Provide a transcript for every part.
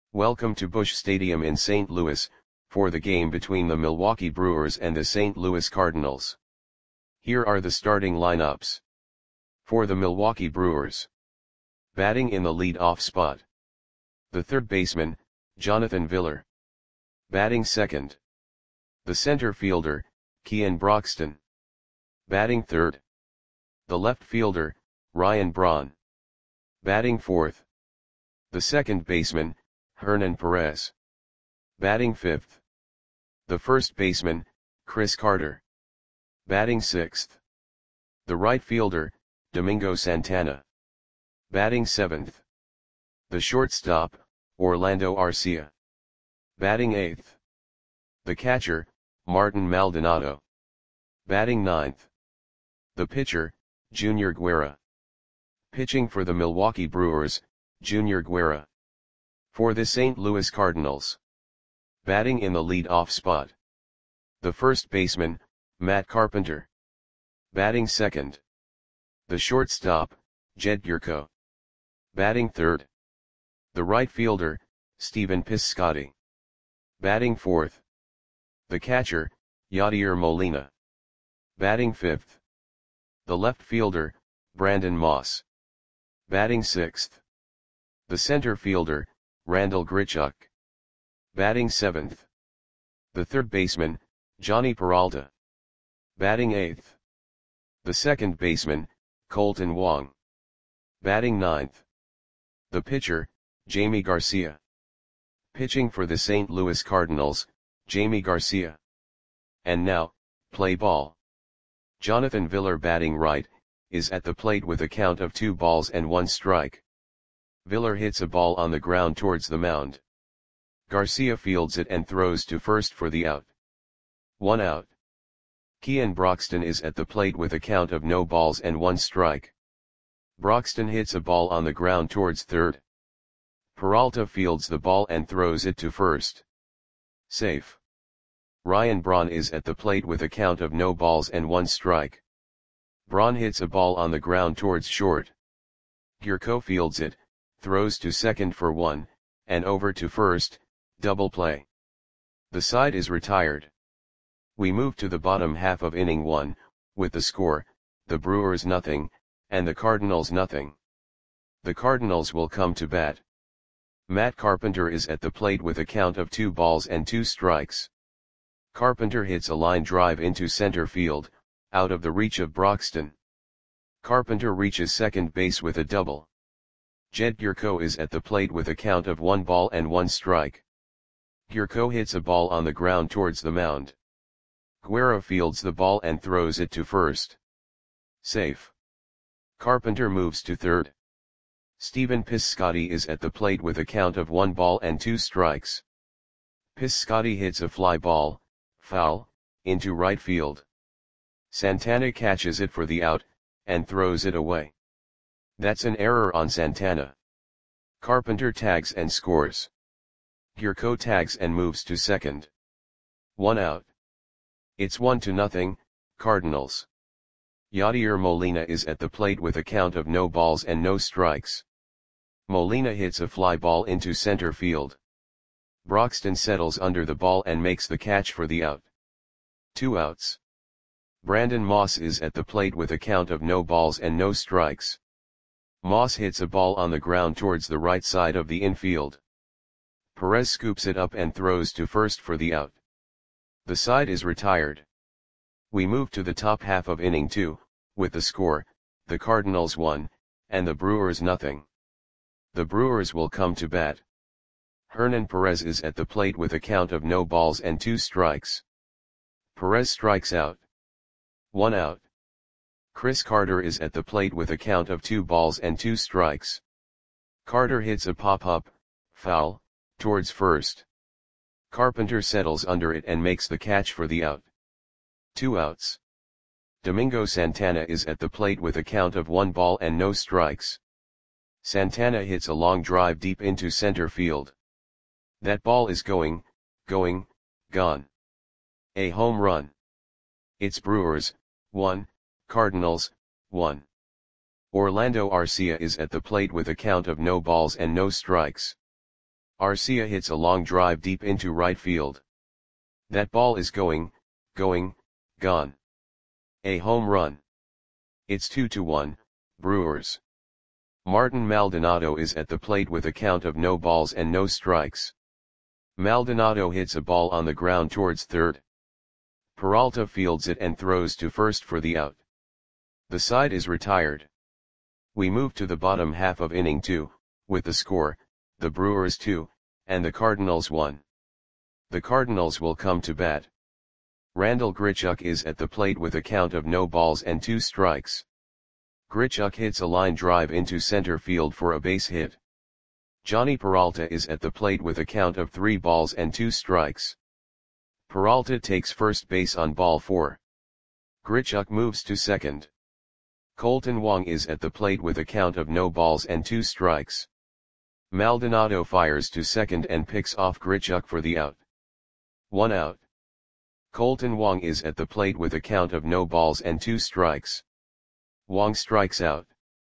Welcome to Busch Stadium in St. Louis, for the game between the Milwaukee Brewers and the St. Louis Cardinals. Here are the starting lineups. For the Milwaukee Brewers. Batting in the lead-off spot. The third baseman, Jonathan Villar. Batting second. The center fielder, Kean Broxton. Batting third. The left fielder, Ryan Braun. Batting fourth. The second baseman, Hernan Perez. Batting fifth. The first baseman, Chris Carter. Batting sixth. The right fielder, Domingo Santana. Batting seventh. The shortstop, Orlando Arcia. Batting eighth. The catcher, Martin Maldonado. Batting ninth. The pitcher, Junior Guerra. Pitching for the Milwaukee Brewers, Junior Guerra. For the St. Louis Cardinals. Batting in the lead-off spot. The first baseman, Matt Carpenter. Batting second. The shortstop, Jed Gyorko. Batting third. The right fielder, Stephen Piscotty. Batting fourth. The catcher, Yadier Molina. Batting fifth. The left fielder, Brandon Moss. Batting sixth. The center fielder, Randal Grichuk. Batting seventh. The third baseman, Johnny Peralta. Batting eighth. The second baseman, Colton Wong. Batting ninth. The pitcher, Jamie Garcia. Pitching for the St. Louis Cardinals, Jamie Garcia. And now, play ball. Jonathan Villar, batting right, is at the plate with a count of 2-1 strike. Villar hits a ball on the ground towards the mound. Garcia fields it and throws to first for the out. 1 out. Kean Broxton is at the plate with a count of 0-1 strike. Broxton hits a ball on the ground towards third. Peralta fields the ball and throws it to first. Safe. Ryan Braun is at the plate with a count of 0-1 strike. Braun hits a ball on the ground towards short. Gyorko fields it, throws to second for 1, and over to first, double play. The side is retired. We move to the bottom half of inning 1, with the score, the Brewers 0, and the Cardinals 0. The Cardinals will come to bat. Matt Carpenter is at the plate with a count of 2-2 strikes. Carpenter hits a line drive into center field, out of the reach of Broxton. Carpenter reaches second base with a double. Jed Gyorko is at the plate with a count of 1-1 strike. Gyorko hits a ball on the ground towards the mound. Guerra fields the ball and throws it to first. Safe. Carpenter moves to third. Stephen Piscotty is at the plate with a count of 1-2 strikes. Piscotty hits a fly ball, foul, into right field. Santana catches it for the out, and throws it away. That's an error on Santana. Carpenter tags and scores. Gyorko tags and moves to second. 1 out. It's 1-0, Cardinals. Yadier Molina is at the plate with a count of 0 strikes. Molina hits a fly ball into center field. Broxton settles under the ball and makes the catch for the out. 2 outs. Brandon Moss is at the plate with a count of 0 strikes. Moss hits a ball on the ground towards the right side of the infield. Perez scoops it up and throws to first for the out. The side is retired. We move to the top half of inning 2, with the score, the Cardinals 1, and the Brewers 0. The Brewers will come to bat. Hernan Perez is at the plate with a count of 0-2 strikes. Perez strikes out. 1 out. Chris Carter is at the plate with a count of 2-2 strikes. Carter hits a pop-up, foul, towards first. Carpenter settles under it and makes the catch for the out. 2 outs. Domingo Santana is at the plate with a count of 1-0 strikes. Santana hits a long drive deep into center field. That ball is gone. A home run. It's Brewers, 1, Cardinals, 1. Orlando Arcia is at the plate with a count of 0 balls and no strikes. Arcia hits a long drive deep into right field. That ball is gone. A home run. It's 2-1, Brewers. Martin Maldonado is at the plate with a count of no balls and no strikes. Maldonado hits a ball on the ground towards third. Peralta fields it and throws to first for the out. The side is retired. We move to the bottom half of inning 2, with the score, the Brewers 2, and the Cardinals 1. The Cardinals will come to bat. Randal Grichuk is at the plate with a count of no balls and 2 strikes. Grichuk hits a line drive into center field for a base hit. Johnny Peralta is at the plate with a count of 3 balls and 2 strikes. Peralta takes first base on ball 4. Grichuk moves to second. Colton Wong is at the plate with a count of no balls and 2 strikes. Maldonado fires to second and picks off Grichuk for the out. 1 out. Colton Wong is at the plate with a count of no balls and 2 strikes. Wong strikes out.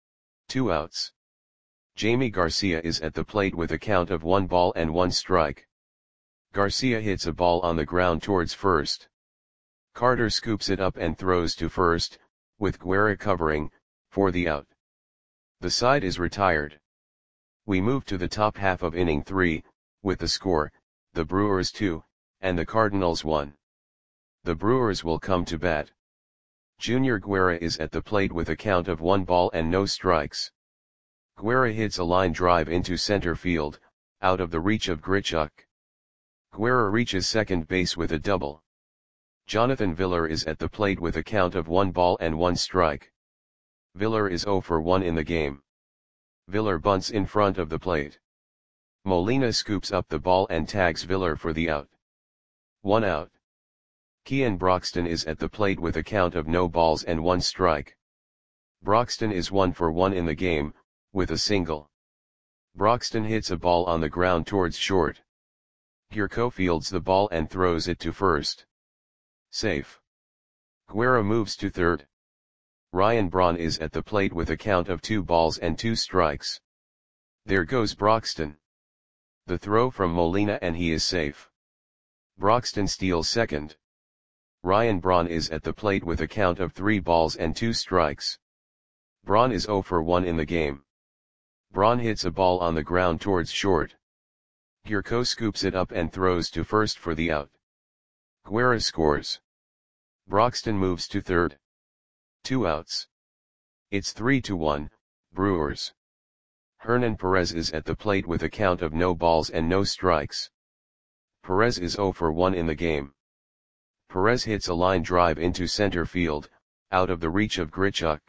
2 outs. Jamie Garcia is at the plate with a count of 1 ball and 1 strike. Garcia hits a ball on the ground towards first. Carter scoops it up and throws to first, with Guerra covering, for the out. The side is retired. We move to the top half of inning 3, with the score, the Brewers 2, and the Cardinals 1. The Brewers will come to bat. Junior Guerra is at the plate with a count of 1 ball and no strikes. Guerra hits a line drive into center field, out of the reach of Grichuk. Guerra reaches second base with a double. Jonathan Villar is at the plate with a count of 1 ball and 1 strike. Villar is 0 for 1 in the game. Villar bunts in front of the plate. Molina scoops up the ball and tags Villar for the out. 1 out. Kean Broxton is at the plate with a count of no balls and 1 strike. Broxton is 1 for 1 in the game, with a single. Broxton hits a ball on the ground towards short. Gurko fields the ball and throws it to first. Safe. Guerra moves to third. Ryan Braun is at the plate with a count of 2 balls and 2 strikes. There goes Broxton. The throw from Molina and he is safe. Broxton steals second. Ryan Braun is at the plate with a count of 3 balls and 2 strikes. Braun is 0 for 1 in the game. Braun hits a ball on the ground towards short. Gurko scoops it up and throws to first for the out. Guerra scores. Broxton moves to third. 2 outs. It's 3-1, Brewers. Hernan Perez is at the plate with a count of no balls and no strikes. Perez is 0 for 1 in the game. Perez hits a line drive into center field, out of the reach of Grichuk.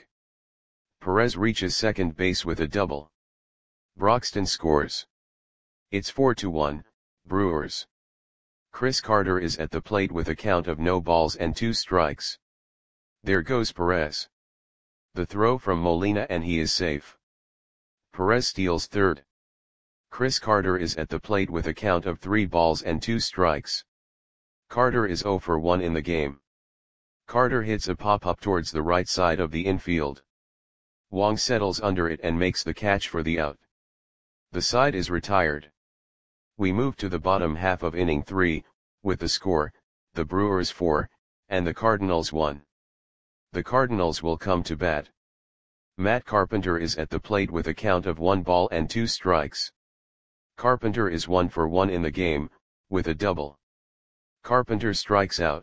Perez reaches second base with a double. Broxton scores. It's 4-1, Brewers. Chris Carter is at the plate with a count of no balls and 2 strikes. There goes Perez. The throw from Molina and he is safe. Perez steals third. Chris Carter is at the plate with a count of 3 balls and 2 strikes. Carter is 0 for 1 in the game. Carter hits a pop-up towards the right side of the infield. Wong settles under it and makes the catch for the out. The side is retired. We move to the bottom half of inning 3, with the score, the Brewers 4, and the Cardinals 1. The Cardinals will come to bat. Matt Carpenter is at the plate with a count of 1 ball and 2 strikes. Carpenter is 1 for 1 in the game, with a double. Carpenter strikes out.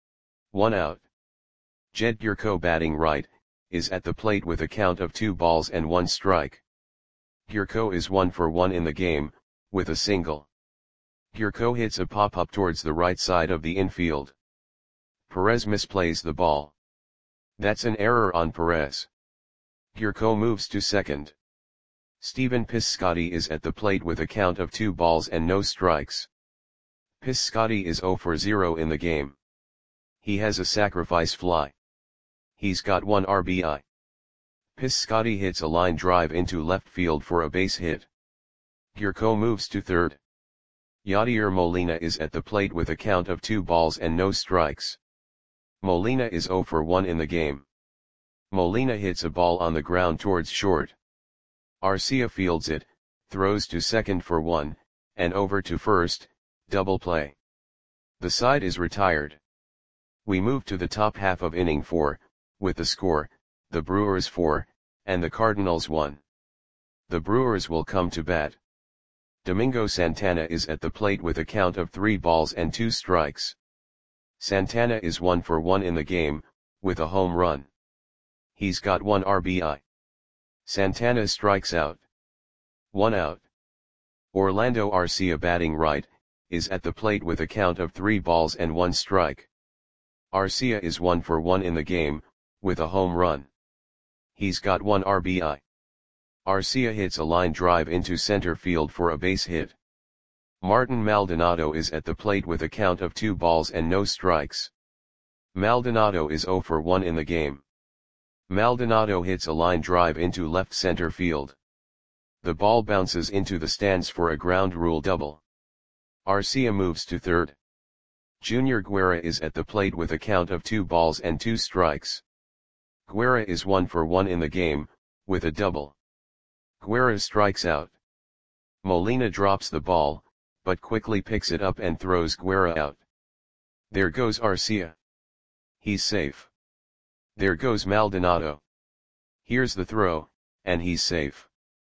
1 out. Jed Gurko batting right, is at the plate with a count of 2 balls and 1 strike. Gurko is 1 for 1 in the game, with a single. Gurko hits a pop-up towards the right side of the infield. Perez misplays the ball. That's an error on Perez. Gurko moves to second. Steven Piscotty is at the plate with a count of 2 balls and no strikes. Piscotty is 0 for 0 in the game. He has a sacrifice fly. He's got 1 RBI. Piscotty hits a line drive into left field for a base hit. Gurko moves to third. Yadier Molina is at the plate with a count of 2 balls and no strikes. Molina is 0 for 1 in the game. Molina hits a ball on the ground towards short. Arcia fields it, throws to second for 1, and over to first, double play. The side is retired. We move to the top half of inning 4, with the score, the Brewers 4, and the Cardinals 1. The Brewers will come to bat. Domingo Santana is at the plate with a count of 3 balls and 2 strikes. Santana is 1 for 1 in the game, with a home run. He's got 1 RBI. Santana strikes out. 1 out. Orlando Arcia, batting right, is at the plate with a count of 3 balls and 1 strike. Arcia is 1 for 1 in the game, with a home run. He's got 1 RBI. Arcia hits a line drive into center field for a base hit. Martin Maldonado is at the plate with a count of 2 balls and no strikes. Maldonado is 0 for 1 in the game. Maldonado hits a line drive into left center field. The ball bounces into the stands for a ground rule double. Arcia moves to third. Junior Guerra is at the plate with a count of 2 balls and 2 strikes. Guerra is 1 for 1 in the game, with a double. Guerra strikes out. Molina drops the ball, but quickly picks it up and throws Guerra out. There goes Arcia. He's safe. There goes Maldonado. Here's the throw, and he's safe.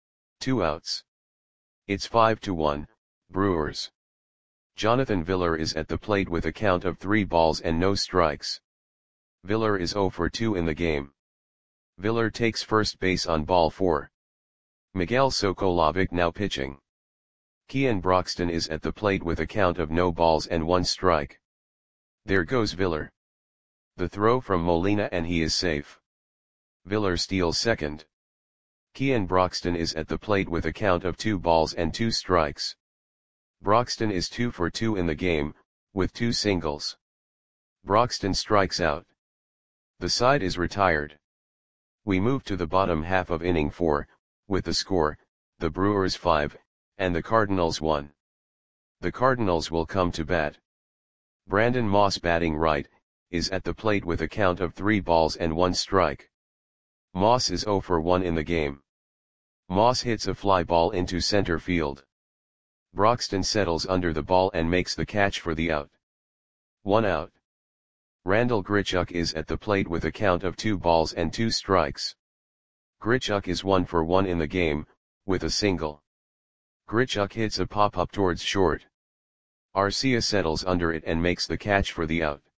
2 outs. It's 5-1, Brewers. Jonathan Villar is at the plate with a count of 3 balls and no strikes. Villar is 0 for 2 in the game. Villar takes first base on ball 4. Miguel Sokolovic now pitching. Kean Broxton is at the plate with a count of no balls and 1 strike. There goes Villar. The throw from Molina and he is safe. Villar steals second. Kean Broxton is at the plate with a count of 2 balls and 2 strikes. Broxton is 2 for 2 in the game, with 2 singles. Broxton strikes out. The side is retired. We move to the bottom half of inning 4, with the score, the Brewers 5, and the Cardinals 1. The Cardinals will come to bat. Brandon Moss, batting right, is at the plate with a count of 3 balls and 1 strike. Moss is 0 for 1 in the game. Moss hits a fly ball into center field. Broxton settles under the ball and makes the catch for the out. 1 out. Randal Grichuk is at the plate with a count of 2 balls and 2 strikes. Grichuk is 1 for 1 in the game, with a single. Grichuk hits a pop-up towards short. Arcia settles under it and makes the catch for the out.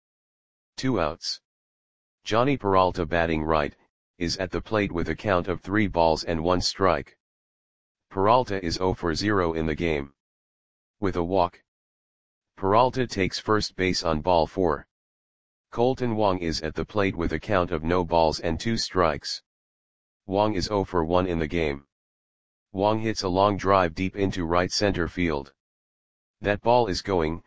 2 outs. Johnny Peralta, batting right, is at the plate with a count of 3 balls and 1 strike. Peralta is 0 for 0 in the game. With a walk. Peralta takes first base on ball 4. Colton Wong is at the plate with a count of no balls and 2 strikes. Wong is 0 for 1 in the game. Wong hits a long drive deep into right center field. That ball is gone.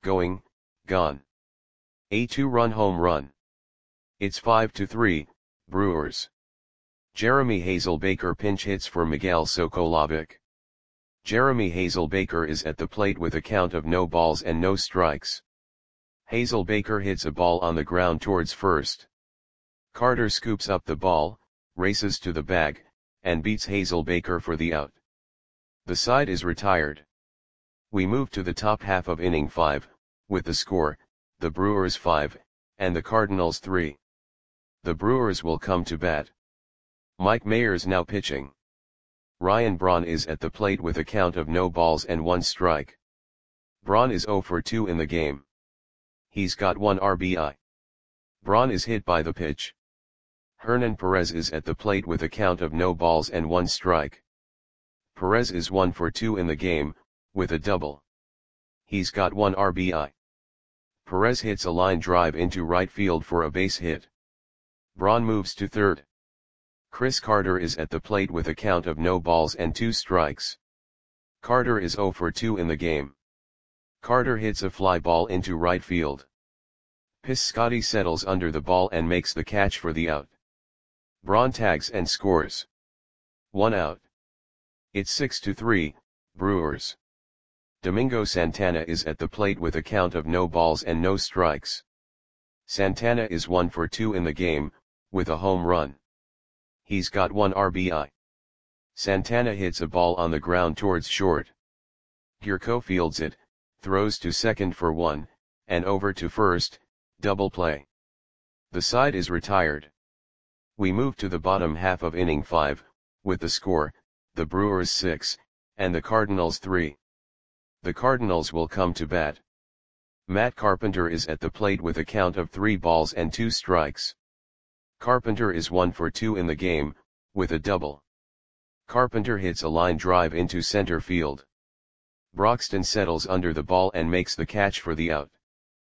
A 2-run home run. It's 5-3, Brewers. Jeremy Hazelbaker pinch hits for Miguel Sokolovic. Jeremy Hazelbaker is at the plate with a count of no balls and no strikes. Hazelbaker hits a ball on the ground towards first. Carter scoops up the ball, races to the bag, and beats Hazelbaker for the out. The side is retired. We move to the top half of inning 5, with the score, the Brewers 5, and the Cardinals 3. The Brewers will come to bat. Mike Mayers now pitching. Ryan Braun is at the plate with a count of no balls and 1 strike. Braun is 0 for 2 in the game. He's got 1 RBI. Braun is hit by the pitch. Hernan Perez is at the plate with a count of no balls and 1 strike. Perez is 1 for 2 in the game, with a double. He's got 1 RBI. Perez hits a line drive into right field for a base hit. Braun moves to third. Chris Carter is at the plate with a count of no balls and 2 strikes. Carter is 0 for 2 in the game. Carter hits a fly ball into right field. Piscotty settles under the ball and makes the catch for the out. Braun tags and scores. 1 out. It's 6-3, Brewers. Domingo Santana is at the plate with a count of no balls and no strikes. Santana is 1 for 2 in the game, with a home run. He's got 1 RBI. Santana hits a ball on the ground towards short. Gierko fields it, throws to second for one, and over to first, double play. The side is retired. We move to the bottom half of inning 5, with the score, the Brewers 6, and the Cardinals 3. The Cardinals will come to bat. Matt Carpenter is at the plate with a count of 3 balls and 2 strikes. Carpenter is 1 for 2 in the game, with a double. Carpenter hits a line drive into center field. Broxton settles under the ball and makes the catch for the out.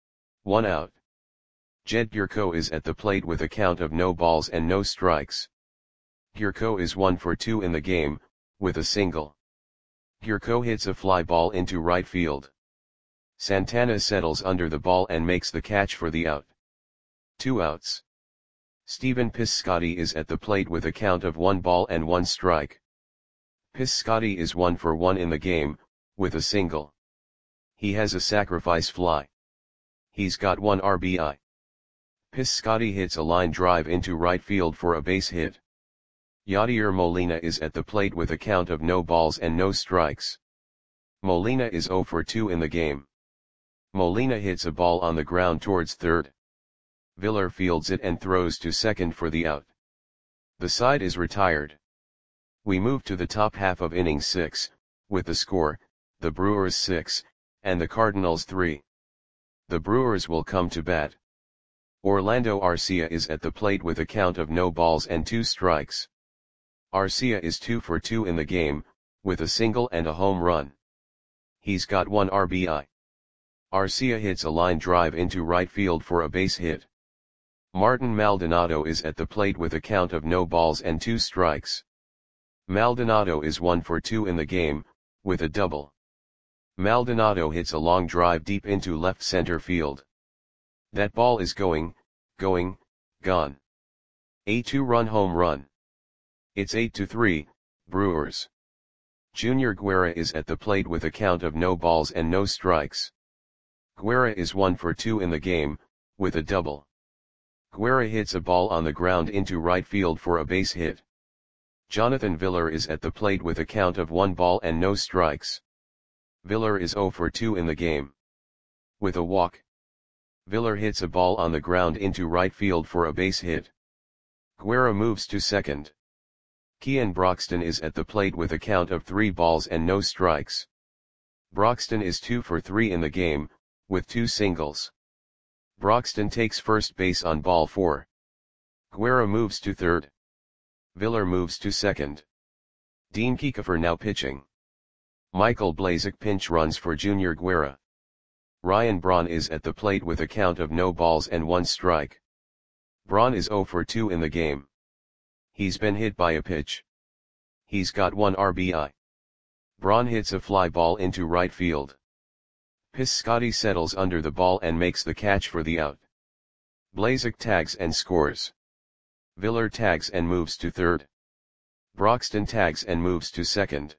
1 out. Jed Gierko is at the plate with a count of no balls and no strikes. Gierko is 1 for 2 in the game, with a single. Gierko hits a fly ball into right field. Santana settles under the ball and makes the catch for the out. 2 outs. Stephen Piscotty is at the plate with a count of 1 ball and 1 strike. Piscotty is 1 for 1 in the game, with a single. He has a sacrifice fly. He's got 1 RBI. Piscotty hits a line drive into right field for a base hit. Yadier Molina is at the plate with a count of no balls and no strikes. Molina is 0 for 2 in the game. Molina hits a ball on the ground towards third. Villar fields it and throws to second for the out. The side is retired. We move to the top half of inning 6, with the score, the Brewers 6, and the Cardinals 3. The Brewers will come to bat. Orlando Arcia is at the plate with a count of no balls and 2 strikes. Arcia is 2 for 2 in the game, with a single and a home run. He's got 1 RBI. Arcia hits a line drive into right field for a base hit. Martin Maldonado is at the plate with a count of no balls and 2 strikes. Maldonado is 1 for 2 in the game, with a double. Maldonado hits a long drive deep into left center field. That ball is gone. A 2-run home run. It's 8-3, Brewers. Junior Guerra is at the plate with a count of no balls and no strikes. Guerra is 1 for 2 in the game, with a double. Guerra hits a ball on the ground into right field for a base hit. Jonathan Villar is at the plate with a count of 1 ball and no strikes. Villar is 0 for 2 in the game. With a walk. Villar hits a ball on the ground into right field for a base hit. Guerra moves to second. Kean Broxton is at the plate with a count of 3 balls and no strikes. Broxton is 2 for 3 in the game, with 2 singles. Broxton takes first base on ball 4. Guerra moves to third. Villar moves to second. Dean Kiefer now pitching. Michael Blazek pinch runs for Junior Guerra. Ryan Braun is at the plate with a count of no balls and 1 strike. Braun is 0 for 2 in the game. He's been hit by a pitch. He's got 1 RBI. Braun hits a fly ball into right field. Piscotty settles under the ball and makes the catch for the out. Blazek tags and scores. Villar tags and moves to third. Broxton tags and moves to second.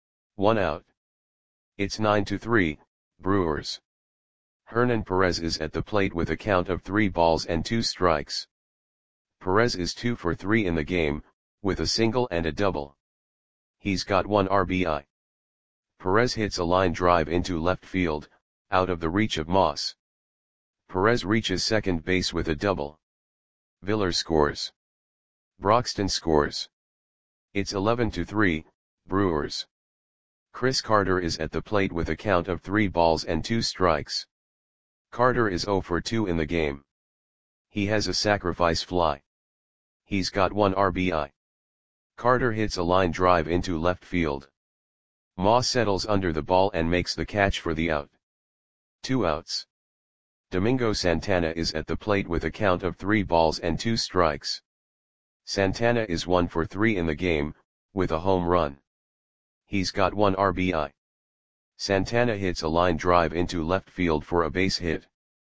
1 out. It's 9-3, Brewers. Hernan Perez is at the plate with a count of 3 balls and 2 strikes. Perez is 2 for 3 in the game, with a single and a double. He's got 1 RBI. Perez hits a line drive into left field, out of the reach of Moss. Perez reaches second base with a double. Villar scores. Broxton scores. It's 11-3, Brewers. Chris Carter is at the plate with a count of 3 balls and 2 strikes. Carter is 0 for 2 in the game. He has a sacrifice fly. He's got 1 RBI. Carter hits a line drive into left field. Moss settles under the ball and makes the catch for the out. 2 outs. Domingo Santana is at the plate with a count of 3 balls and 2 strikes. Santana is 1 for 3 in the game, with a home run. He's got 1 RBI. Santana hits a line drive into left field for a base hit.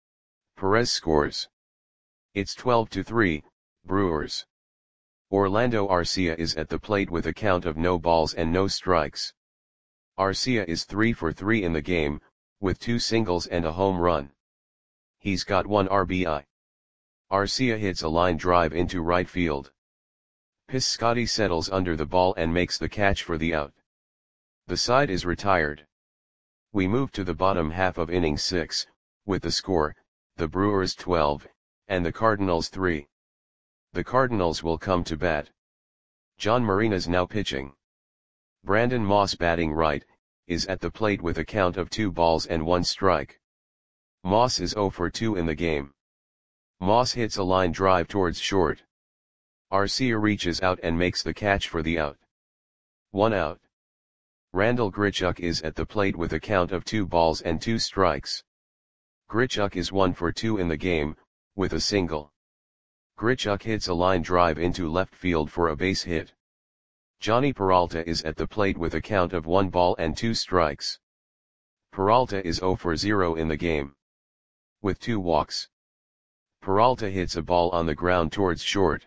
Perez scores. It's 12-3, Brewers. Orlando Arcia is at the plate with a count of no balls and no strikes. Arcia is 3 for 3 in the game, with 2 singles and a home run. He's got 1 RBI. Arcia hits a line drive into right field. Piscotty settles under the ball and makes the catch for the out. The side is retired. We move to the bottom half of inning 6, with the score, the Brewers 12, and the Cardinals 3. The Cardinals will come to bat. John Marinas now pitching. Brandon Moss batting right, is at the plate with a count of 2 balls and 1 strike. Moss is 0 for 2 in the game. Moss hits a line drive towards short. Arcia reaches out and makes the catch for the out. 1 out. Randal Grichuk is at the plate with a count of 2 balls and 2 strikes. Grichuk is 1 for 2 in the game, with a single. Grichuk hits a line drive into left field for a base hit. Johnny Peralta is at the plate with a count of 1 ball and 2 strikes. Peralta is 0 for 0 in the game, with 2 walks. Peralta hits a ball on the ground towards short.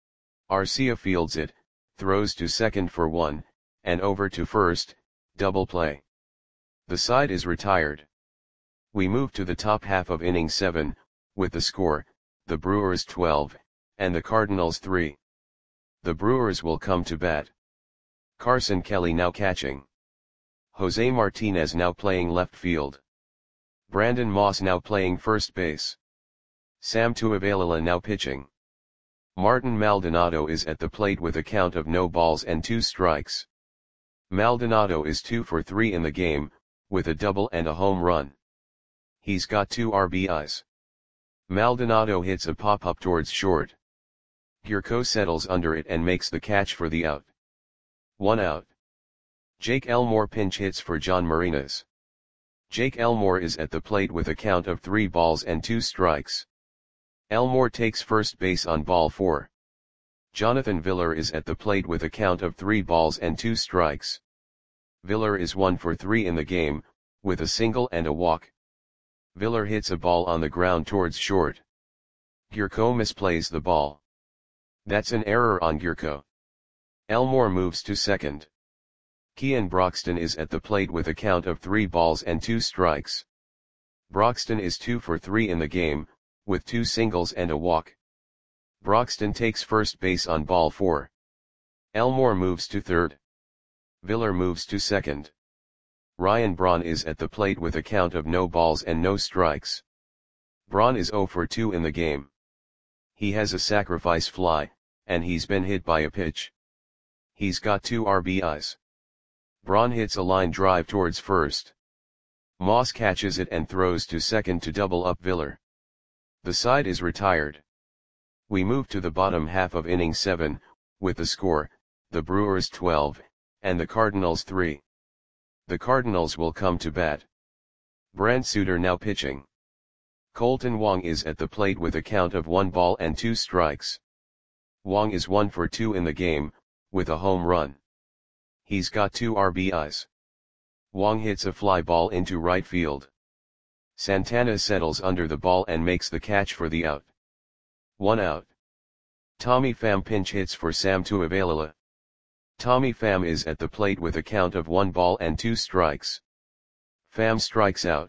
Arcia fields it, throws to second for 1, and over to first, double play. The side is retired. We move to the top half of inning 7, with the score, the Brewers 12, and the Cardinals 3. The Brewers will come to bat. Carson Kelly now catching. Jose Martinez now playing left field. Brandon Moss now playing first base. Sam Tuivailala now pitching. Martin Maldonado is at the plate with a count of no balls and 2 strikes. Maldonado is 2 for 3 in the game, with a double and a home run. He's got 2 RBIs. Maldonado hits a pop-up towards short. Gurko settles under it and makes the catch for the out. 1 out. Jake Elmore pinch hits for John Marinas. Jake Elmore is at the plate with a count of 3 balls and 2 strikes. Elmore takes first base on ball 4. Jonathan Villar is at the plate with a count of 3 balls and 2 strikes. Villar is 1 for 3 in the game, with a single and a walk. Villar hits a ball on the ground towards short. Gurko misplays the ball. That's an error on Gurko. Elmore moves to second. Kean Broxton is at the plate with a count of 3 balls and 2 strikes. Broxton is 2 for 3 in the game, with 2 singles and a walk. Broxton takes first base on ball 4. Elmore moves to third. Villar moves to second. Ryan Braun is at the plate with a count of no balls and no strikes. Braun is 0 for 2 in the game. He has a sacrifice fly, and he's been hit by a pitch. He's got 2 RBIs. Braun hits a line drive towards first. Moss catches it and throws to second to double up Villar. The side is retired. We move to the bottom half of inning 7, with the score, the Brewers 12, and the Cardinals 3. The Cardinals will come to bat. Brent Suter now pitching. Colton Wong is at the plate with a count of 1 ball and 2 strikes. Wong is 1 for 2 in the game, with a home run. He's got 2 RBIs. Wong hits a fly ball into right field. Santana settles under the ball and makes the catch for the out. 1 out. Tommy Pham pinch hits for Sam Tuivailala. Tommy Pham is at the plate with a count of 1 ball and 2 strikes. Pham strikes out.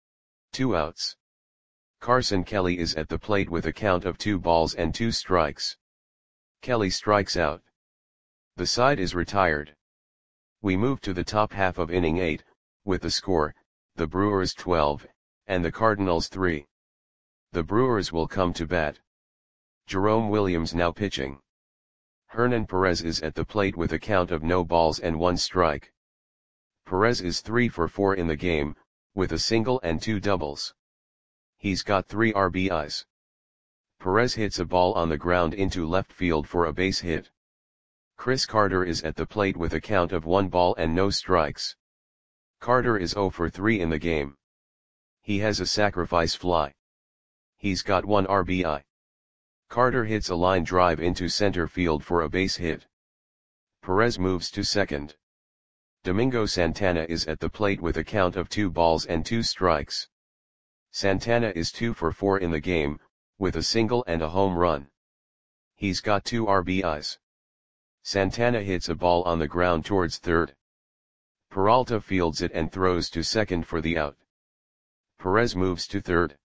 2 outs. Carson Kelly is at the plate with a count of 2 balls and 2 strikes. Kelly strikes out. The side is retired. We move to the top half of inning 8, with the score, the Brewers 12, and the Cardinals 3. The Brewers will come to bat. Jerome Williams now pitching. Hernan Perez is at the plate with a count of no balls and 1 strike. Perez is 3 for 4 in the game, with a single and 2 doubles. He's got 3 RBIs. Perez hits a ball on the ground into left field for a base hit. Chris Carter is at the plate with a count of 1 ball and no strikes. Carter is 0 for 3 in the game. He has a sacrifice fly. He's got 1 RBI. Carter hits a line drive into center field for a base hit. Perez moves to second. Domingo Santana is at the plate with a count of 2 balls and 2 strikes. Santana is 2 for 4 in the game, with a single and a home run. He's got 2 RBIs. Santana hits a ball on the ground towards third. Peralta fields it and throws to second for the out. Perez moves to third.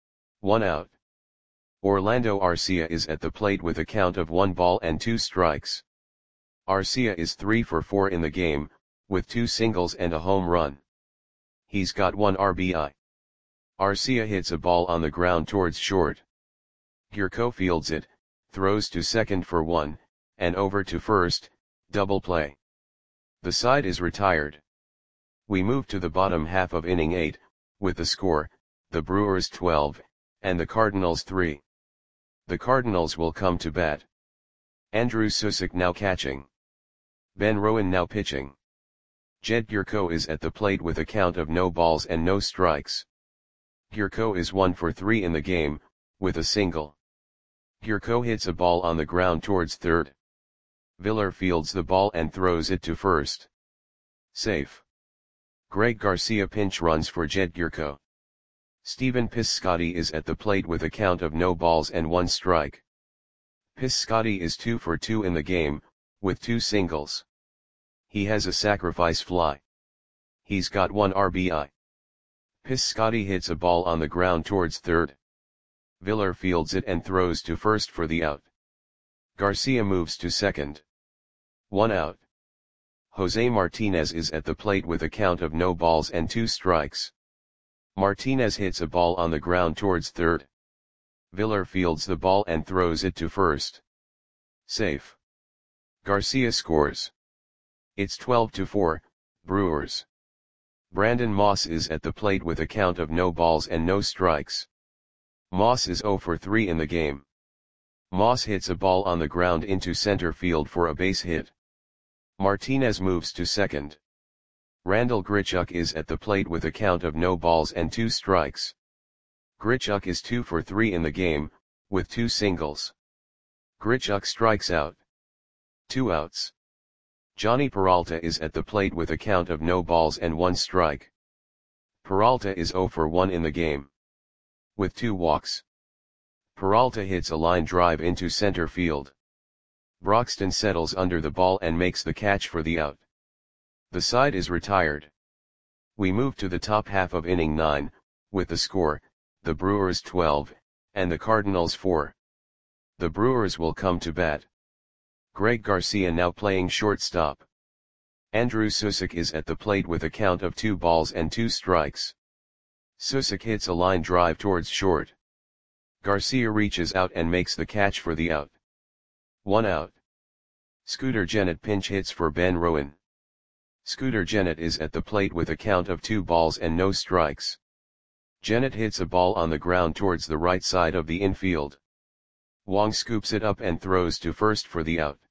1 out. Orlando Arcia is at the plate with a count of 1 ball and 2 strikes. Arcia is 3 for 4 in the game, with 2 singles and a home run. He's got 1 RBI. Arcia hits a ball on the ground towards short. Gyorko fields it, throws to second for 1, and over to first, double play. The side is retired. We move to the bottom half of inning 8, with the score, the Brewers 12, and the Cardinals 3. The Cardinals will come to bat. Andrew Susick now catching. Ben Rowan now pitching. Jed Gyorko is at the plate with a count of no balls and no strikes. Gyorko is 1 for 3 in the game, with a single. Gyorko hits a ball on the ground towards third. Viller fields the ball and throws it to first. Safe. Greg Garcia pinch runs for Jed Gyorko. Steven Piscotty is at the plate with a count of no balls and 1 strike. Piscotty is 2 for 2 in the game, with 2 singles. He has a sacrifice fly. He's got 1 RBI. Piscotty hits a ball on the ground towards third. Viller fields it and throws to first for the out. Garcia moves to second. 1 out. Jose Martinez is at the plate with a count of no balls and 2 strikes. Martinez hits a ball on the ground towards third. Viller fields the ball and throws it to first. Safe. Garcia scores. It's 12-4, Brewers. Brandon Moss is at the plate with a count of no balls and no strikes. Moss is 0 for 3 in the game. Moss hits a ball on the ground into center field for a base hit. Martinez moves to second. Randall Grichuk is at the plate with a count of no balls and 2 strikes. Grichuk is 2 for 3 in the game, with 2 singles. Grichuk strikes out. 2 outs. Johnny Peralta is at the plate with a count of no balls and 1 strike. Peralta is 0 for 1 in the game, with 2 walks. Peralta hits a line drive into center field. Broxton settles under the ball and makes the catch for the out. The side is retired. We move to the top half of inning 9, with the score, the Brewers 12, and the Cardinals 4. The Brewers will come to bat. Greg Garcia now playing shortstop. Andrew Susick is at the plate with a count of 2 balls and 2 strikes. Susick hits a line drive towards short. Garcia reaches out and makes the catch for the out. 1 out. Scooter Gennett pinch hits for Ben Rowan. Scooter Gennett is at the plate with a count of 2 balls and no strikes. Gennett hits a ball on the ground towards the right side of the infield. Wong scoops it up and throws to first for the out.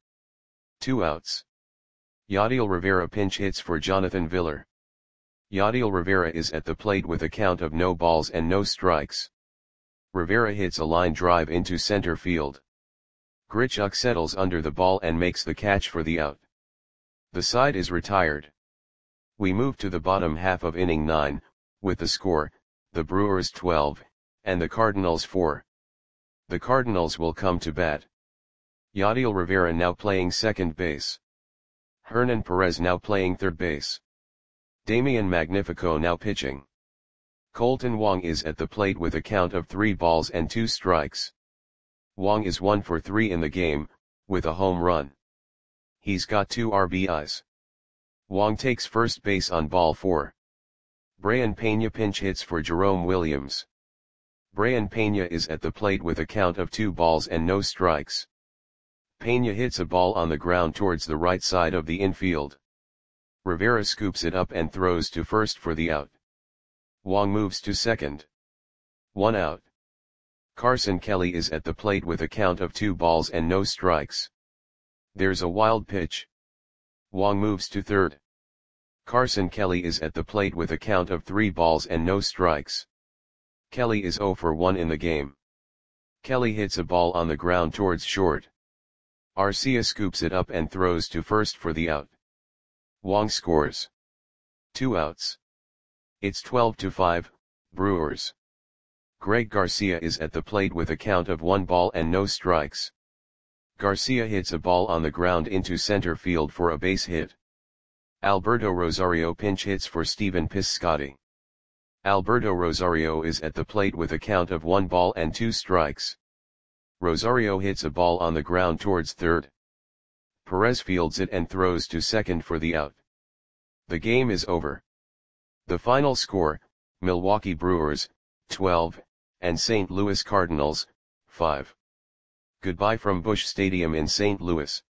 2 outs. Yadiel Rivera pinch hits for Jonathan Viller. Yadiel Rivera is at the plate with a count of no balls and no strikes. Rivera hits a line drive into center field. Grichuk settles under the ball and makes the catch for the out. The side is retired. We move to the bottom half of inning 9, with the score, the Brewers 12, and the Cardinals 4. The Cardinals will come to bat. Yadiel Rivera now playing second base. Hernan Perez now playing third base. Damian Magnifico now pitching. Colton Wong is at the plate with a count of 3 balls and 2 strikes. Wong is 1 for 3 in the game, with a home run. He's got 2 RBIs. Wong takes first base on ball 4. Brayan Peña pinch hits for Jerome Williams. Brayan Peña is at the plate with a count of 2 balls and no strikes. Peña hits a ball on the ground towards the right side of the infield. Rivera scoops it up and throws to first for the out. Wong moves to second. 1 out. Carson Kelly is at the plate with a count of 2 balls and no strikes. There's a wild pitch. Wong moves to third. Carson Kelly is at the plate with a count of 3 balls and no strikes. Kelly is 0 for 1 in the game. Kelly hits a ball on the ground towards short. Arcia scoops it up and throws to first for the out. Wong scores. 2 outs. It's 12-5, Brewers. Greg Garcia is at the plate with a count of 1 ball and no strikes. Garcia hits a ball on the ground into center field for a base hit. Alberto Rosario pinch hits for Steven Piscotty. Alberto Rosario is at the plate with a count of 1 ball and 2 strikes. Rosario hits a ball on the ground towards third. Perez fields it and throws to second for the out. The game is over. The final score, Milwaukee Brewers, 12, and St. Louis Cardinals, 5. Goodbye from Busch Stadium in St. Louis.